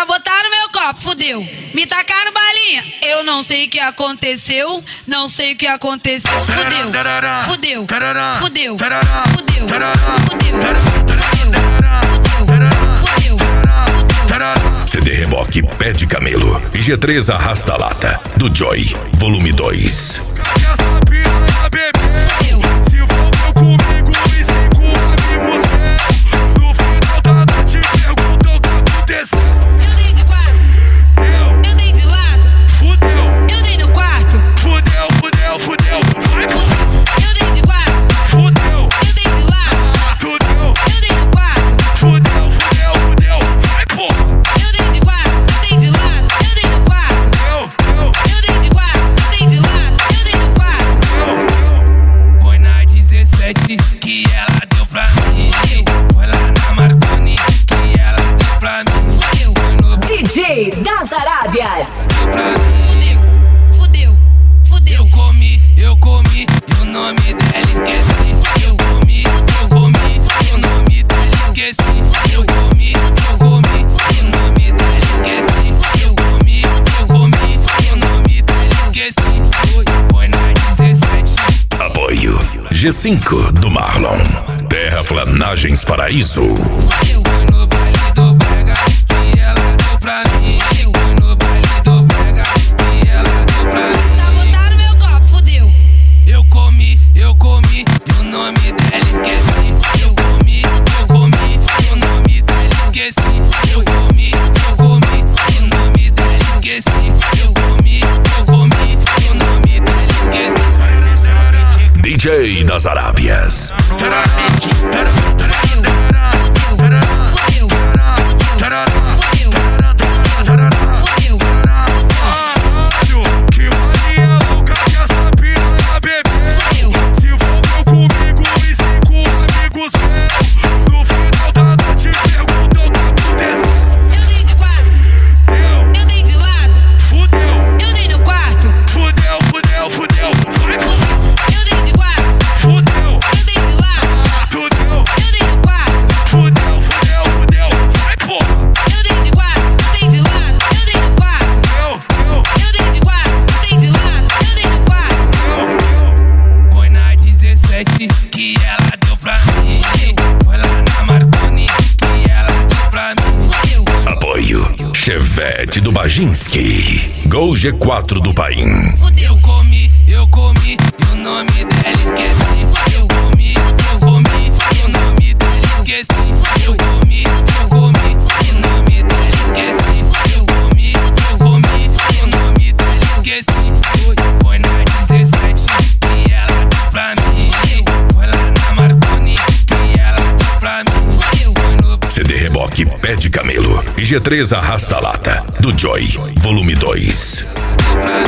Sabotaram meu copo, fudeu. Me tacaram balinha, eu não sei o que aconteceu. Não sei o que aconteceu. Fudeu, fudeu, fudeu, fudeu, fudeu, fudeu. CD Reboque Pé de Camelo e G3 Arrasta Lata do Joy, volume 2. Que ela deu pra mim. Foi lá na Marconi que ela deu pra mim. DJ das Arábias. Deu pra mim. Fudeu, fudeu. Eu comi, e o nome dela esqueci. Eu comi, e o nome dela esqueci. Eu comi, e o nome dela esqueci. Eu comi, e o nome dela esqueci. Foi na 17. Apoio G5 do Marlon. Terraplanagens Paraíso. Foi no baile do Brega que ela deu pra mim. Foi no baile do Brega que ela deu pra mim. Sabotaram meu copo, fudeu. Eu comi, e o nome dela esqueci. Eu comi, e o nome dela esqueci. Eu comi, e o nome dela esqueci. Eu comi, e o nome dela esqueci. DJ das Arábias. Que ela deu pra mim. Foi lá na Marconi que ela deu pra mim. Apoio Chevette do Bajinski. Gol G4 do Paim. Eu comi, e o nome dela esqueci. Eu comi, e o nome dela esqueci. Eu comi, e o nome dela esqueci. Eu comi, e o nome dela esqueci. Foi na 17 que ela deu pra mim. Foi lá na Marconi que ela deu pra mim. CD Reboque Pé de Camelo e G3 Arrasta Lata do Joy, volume 2.